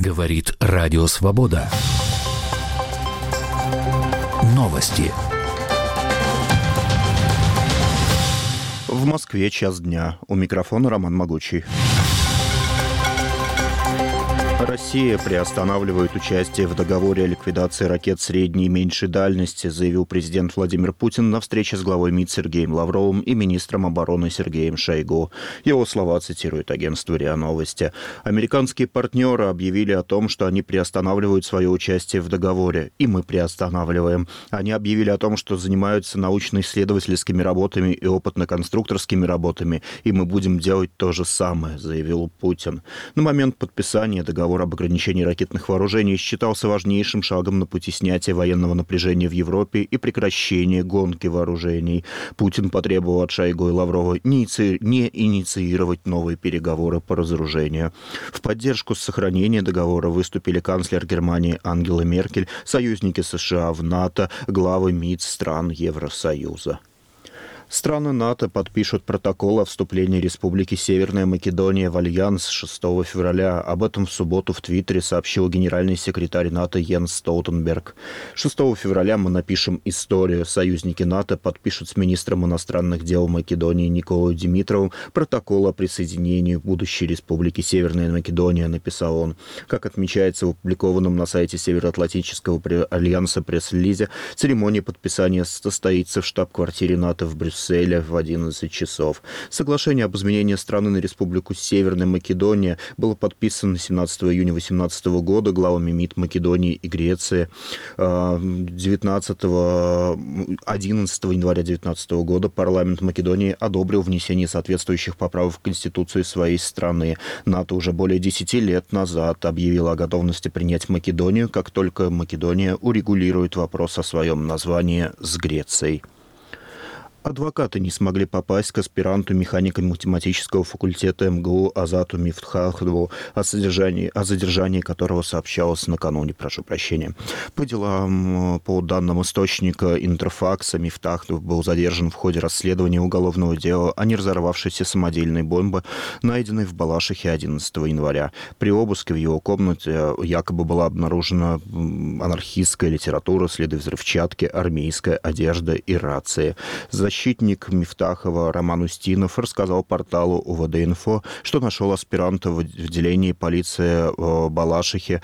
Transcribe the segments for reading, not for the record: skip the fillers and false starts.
Говорит Радио Свобода. Новости. В Москве 1:00 дня. У микрофона Роман Могучий. Россия приостанавливает участие в договоре о ликвидации ракет средней и меньшей дальности, заявил президент Владимир Путин на встрече с главой МИД Сергеем Лавровым и министром обороны Сергеем Шойгу. Его слова цитирует агентство РИА Новости. Американские партнеры объявили о том, что они приостанавливают свое участие в договоре, и мы приостанавливаем. Они объявили о том, что занимаются научно-исследовательскими работами и опытно-конструкторскими работами, и мы будем делать то же самое, заявил Путин. На момент подписания договора об ограничении ракетных вооружений считался важнейшим шагом на пути снятия военного напряжения в Европе и прекращения гонки вооружений. Путин потребовал от Шойгу и Лаврова не инициировать новые переговоры по разоружению. В поддержку сохранения договора выступили канцлер Германии Ангела Меркель, союзники США в НАТО, главы МИД стран Евросоюза. Страны НАТО подпишут протокол о вступлении Республики Северная Македония в Альянс 6 февраля. Об этом в субботу в Твиттере сообщил генеральный секретарь НАТО Йенс Столтенберг. 6 февраля мы напишем историю. Союзники НАТО подпишут с министром иностранных дел Македонии Николой Димитровым протокол о присоединении будущей Республики Северная Македония, написал он. Как отмечается в опубликованном на сайте Североатлантического альянса пресс-релизе, церемония подписания состоится в штаб-квартире НАТО в Брюсселе в 11 часов. Соглашение об изменении страны на Республику Северная Македония было подписано 17 июня 2018 года главами МИД Македонии и Греции. 11 января 2019 года парламент Македонии одобрил внесение соответствующих поправок в Конституцию своей страны. НАТО уже более 10 лет назад объявило о готовности принять Македонию, как только Македония урегулирует вопрос о своем названии с Грецией. Адвокаты не смогли попасть к аспиранту механико-математического факультета МГУ Азату Мифтахову, о задержании которого сообщалось накануне, По данным источника Интерфакса, Мифтахов был задержан в ходе расследования уголовного дела о неразорвавшейся самодельной бомбе, найденной в Балашихе 11 января. При обыске в его комнате якобы была обнаружена анархистская литература, следы взрывчатки, армейская одежда и рации. Защитник Мифтахова Роман Устинов рассказал порталу УВД-Инфо, что нашел аспиранта в отделении полиции Балашихи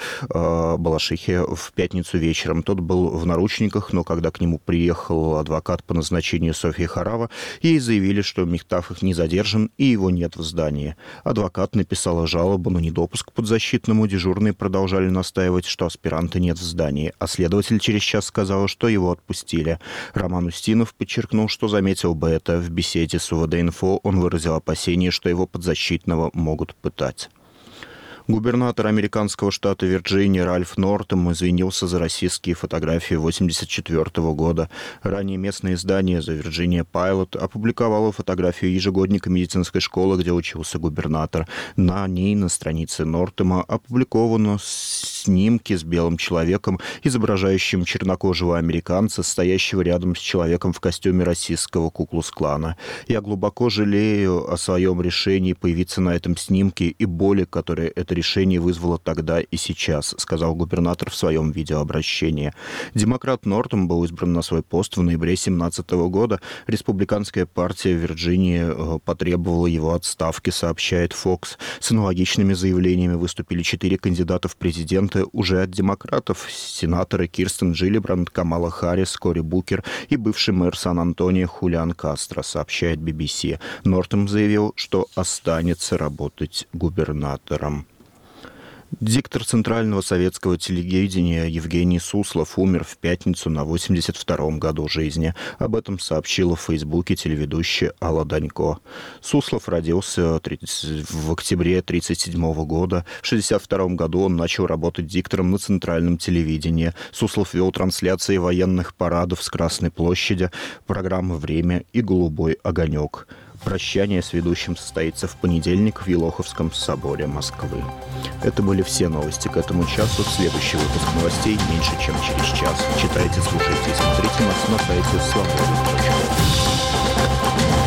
в пятницу вечером. Тот был в наручниках, но когда к нему приехал адвокат по назначению Софья Харава, ей заявили, что Мифтахов не задержан и его нет в здании. Адвокат написала жалобу на недопуск к подзащитному, дежурные продолжали настаивать, что аспиранта нет в здании, а следователь через час сказал, что его отпустили. Роман Устинов подчеркнул, что заметил бы это в беседе с УВД-Инфо, он выразил опасение, что его подзащитного могут пытать. Губернатор американского штата Вирджиния Ральф Нортем извинился за российские фотографии 1984 года. Ранее местное издание The Virginia Pilot опубликовало фотографию ежегодника медицинской школы, где учился губернатор. На ней, на странице Нортема, опубликованы снимки с белым человеком, изображающим чернокожего американца, стоящего рядом с человеком в костюме российского Ку-клукс-клана. «Я глубоко жалею о своем решении появиться на этом снимке и боли, которые это решение вызвало тогда и сейчас», сказал губернатор в своем видеообращении. Демократ Нортем был избран на свой пост в ноябре 2017 года. Республиканская партия в Вирджинии потребовала его отставки, сообщает Fox. С аналогичными заявлениями выступили 4 кандидата в президенты уже от демократов: сенаторы Кирстен Джиллибранд, Камала Харрис, Кори Букер и бывший мэр Сан-Антонио Хулиан Кастро, сообщает BBC. Нортем заявил, что останется работать губернатором. Диктор Центрального советского телевидения Евгений Суслов умер в пятницу на 82-м году жизни. Об этом сообщила в Фейсбуке телеведущая Алла Данько. Суслов родился в октябре 1937 года. В 1962 году он начал работать диктором на Центральном телевидении. Суслов вел трансляции военных парадов с Красной площади, программы «Время» и «Голубой огонек». Прощание с ведущим состоится в понедельник в Елоховском соборе Москвы. Это были все новости к этому часу. Следующий выпуск новостей меньше, чем через час. Читайте, слушайте и смотрите нас на сайте свобода.ру.